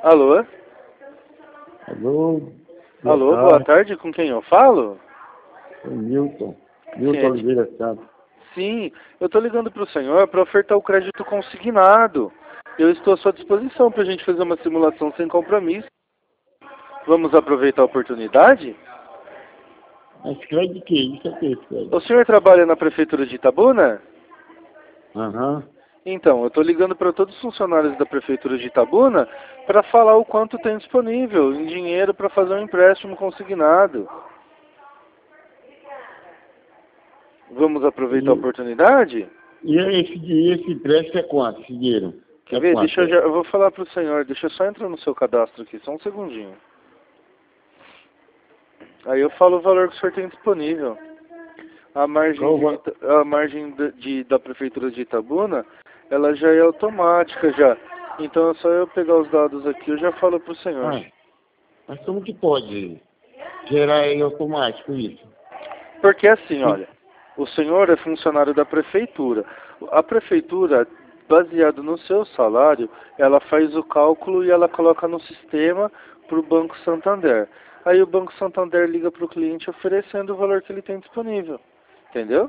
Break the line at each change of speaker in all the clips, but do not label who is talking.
Alô?
Alô?
Alô, boa tarde, com quem eu falo?
É Milton.
Sim,
Milton Oliveira Santos.
Sim, eu estou ligando para o senhor para ofertar o crédito consignado. Eu estou à sua disposição para a gente fazer uma simulação sem compromisso. Vamos aproveitar a oportunidade?
Mas crédito que isso é que crédito?
O senhor trabalha na prefeitura de Itabuna?
Aham.
Então, eu estou ligando para todos os funcionários da prefeitura de Itabuna para falar o quanto tem disponível em dinheiro para fazer um empréstimo consignado. Vamos aproveitar a oportunidade?
E esse empréstimo é quanto, esse dinheiro?
Quer ver? Eu vou falar para o senhor, deixa eu só entrar no seu cadastro aqui, só um segundinho. Aí eu falo o valor que o senhor tem disponível. A margem da prefeitura de Itabuna, ela já é automática já. Então é só eu pegar os dados aqui, eu já falo para o senhor.
Mas como que pode gerar em automático isso?
Porque assim, olha, o senhor é funcionário da prefeitura. A prefeitura, baseado no seu salário, ela faz o cálculo e ela coloca no sistema para o Banco Santander. Aí o Banco Santander liga para o cliente oferecendo o valor que ele tem disponível. Entendeu?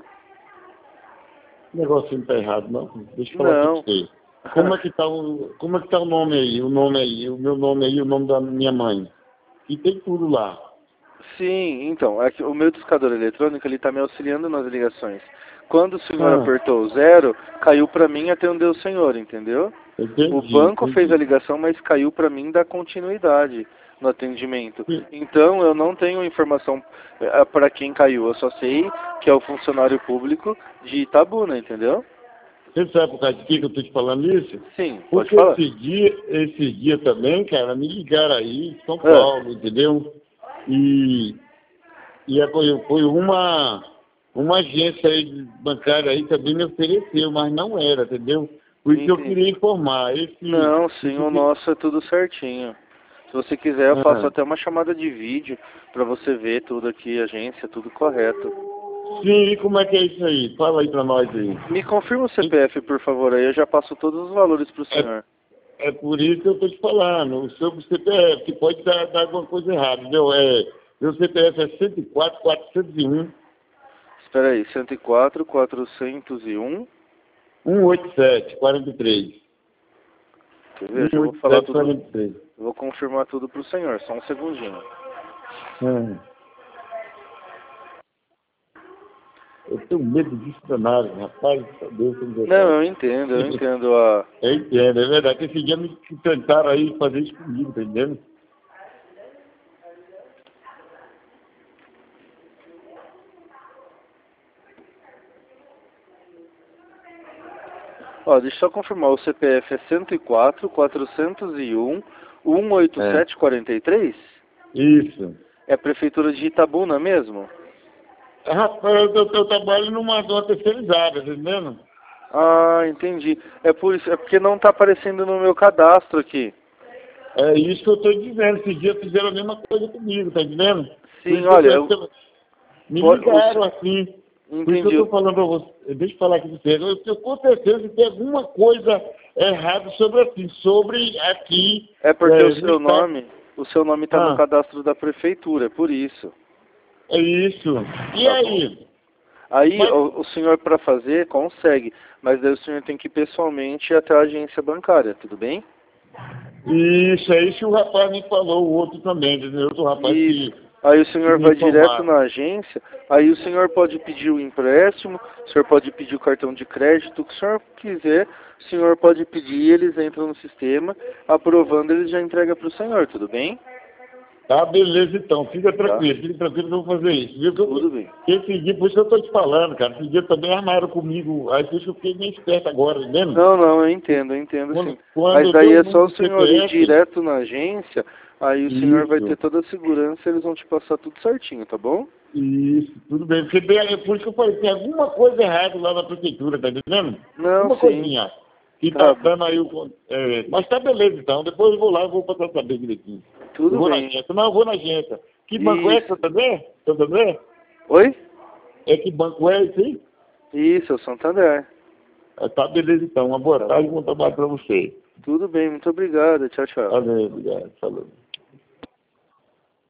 O negócio não está errado, não. Deixa eu falar com você. Como é que tá o nome aí? O meu nome aí, o nome da minha mãe. E tem tudo lá.
Sim, então, é que o meu discador eletrônico, ele está me auxiliando nas ligações. Quando o senhor apertou o 0, caiu para mim atender o senhor, entendeu? O banco fez a ligação, mas caiu para mim dar continuidade no atendimento. Então, eu não tenho informação para quem caiu. Eu só sei que é o funcionário público de Itabuna, entendeu?
Você sabe por causa de que eu estou te falando isso?
Sim, pode falar.
Porque esses dias também, cara, me ligaram aí de São Paulo, entendeu? E foi uma agência aí bancária aí também me ofereceu, mas não era, entendeu? Por isso que eu queria informar.
Não, sim, o nosso é tudo certinho. Se você quiser, eu faço até uma chamada de vídeo para você ver tudo aqui, agência, tudo correto.
Sim, e como é que é isso aí? Fala aí para nós aí.
Me confirma o CPF, por favor, aí eu já passo todos os valores para o senhor.
É por isso que eu estou te falando, o seu CPF, que pode dar alguma coisa errada, entendeu? Meu CPF é 104 401.
Espera aí, 104 401
187 43.
Quer ver? Eu vou falar tudo. 43. Eu vou confirmar tudo para o senhor, só um segundinho.
Eu tenho medo disso danado, rapaz. Deus,
não, eu entendo
Eu entendo, é verdade. Esse dia me tentaram aí fazer isso comigo, tá entendendo?
Ó, deixa eu só confirmar, o CPF é 104 401 187 43?
Isso.
É a prefeitura de Itabuna mesmo?
Rapaz, eu trabalho numa terceirizada, tá entendendo?
Ah, entendi. É porque não está aparecendo no meu cadastro aqui.
É isso que eu estou dizendo. Esses dias fizeram a mesma coisa comigo, tá entendendo?
Sim, olha...
Me ligaram assim.
Entendi.
Por isso que eu estou falando para você. Deixa eu falar aqui para você. Eu tenho com certeza que tem alguma coisa errada sobre aqui.
É porque o seu nome está no cadastro da prefeitura, é por isso.
É isso. E aí?
Aí o senhor, para fazer, consegue, mas daí o senhor tem que ir pessoalmente até a agência bancária, tudo bem?
Isso, é isso que o rapaz me falou, o outro também, outro rapaz que...
Aí o senhor vai direto na agência, aí o senhor pode pedir o empréstimo, o senhor pode pedir o cartão de crédito, o que o senhor quiser, o senhor pode pedir, eles entram no sistema, aprovando, eles já entregam para o senhor, tudo bem?
Tá, beleza então, fica tranquilo que eu vou fazer isso, viu?
Tudo bem.
Esse dia, por isso que eu estou te falando, cara, esse dia também armaram comigo, aí por isso que eu fiquei meio esperto agora, entendeu?
Não, eu entendo sim. Mas daí é só o senhor ir direto na agência, aí o senhor vai ter toda a segurança, eles vão te passar tudo certinho, tá bom?
Isso, tudo bem, porque por isso que eu falei, tem alguma coisa errada lá na prefeitura, tá entendendo?
Não,
uma coisinha. Que tá dando aí o... mas tá beleza então, depois eu vou lá e vou passar saber direitinho.
Tudo bem.
Na agência. Não, eu vou na agência. Que banco é, Santander? Santander?
Oi?
Que banco é esse aí?
Isso, é o Santander.
Tá beleza então, uma boa tarde e bom trabalho pra você.
Tudo bem, muito obrigado. Tchau, tchau.
Valeu, obrigado. Falou.